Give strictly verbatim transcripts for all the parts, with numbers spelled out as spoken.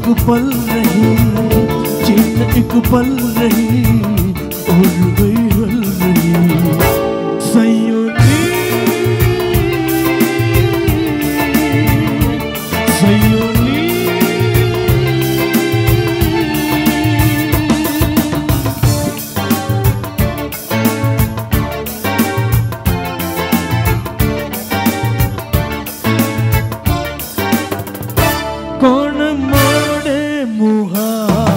एक पल नहीं, चैन एक पल नहीं, उड़ गई हल नहीं। सयोनी सयोनी कौन मोड़े मुहा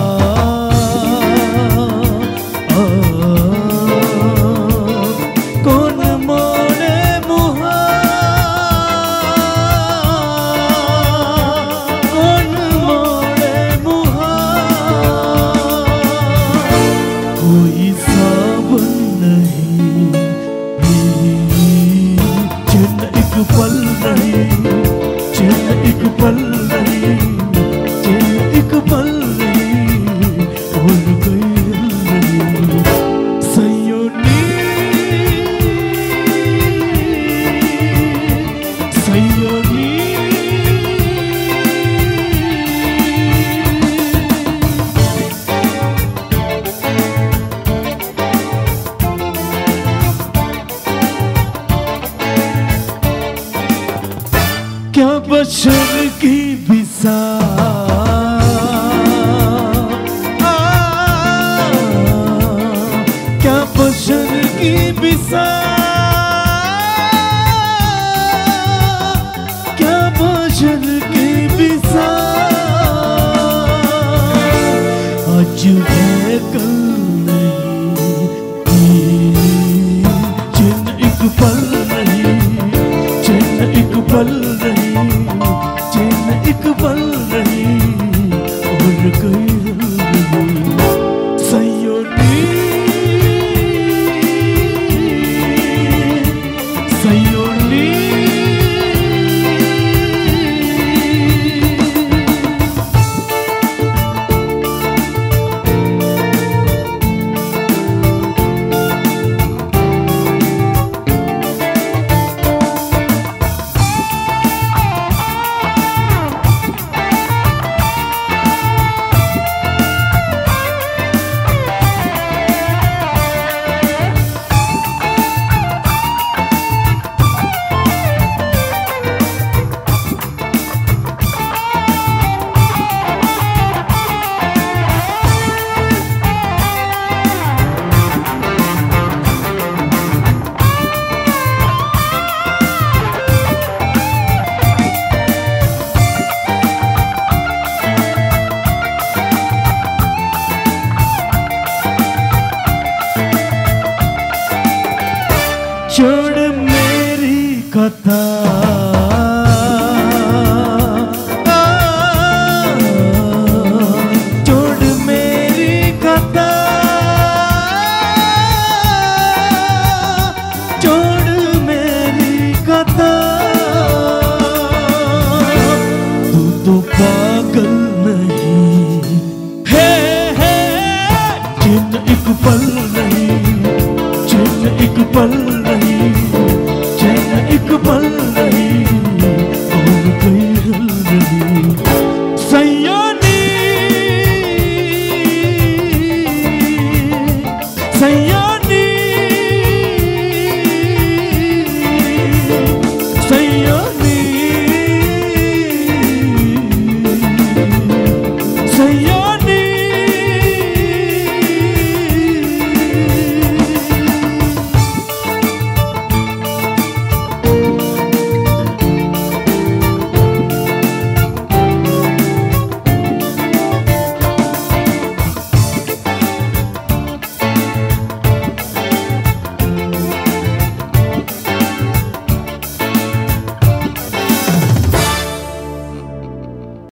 कौन मोड़े मुहा कौन मोड़े मुहा कोई साबन नहीं, चैन एक पल नहीं, चैन एक पल नहीं, चैन एक पल नहीं, उड़ गई नहीं। सयोनी सयोनी क्या बशर की बिसा क्या बशर की बिसा क्या बशर की बिसा आज है कल नहीं, चैन एक पल नहीं, चैन एक पल नहीं, चैन एक पल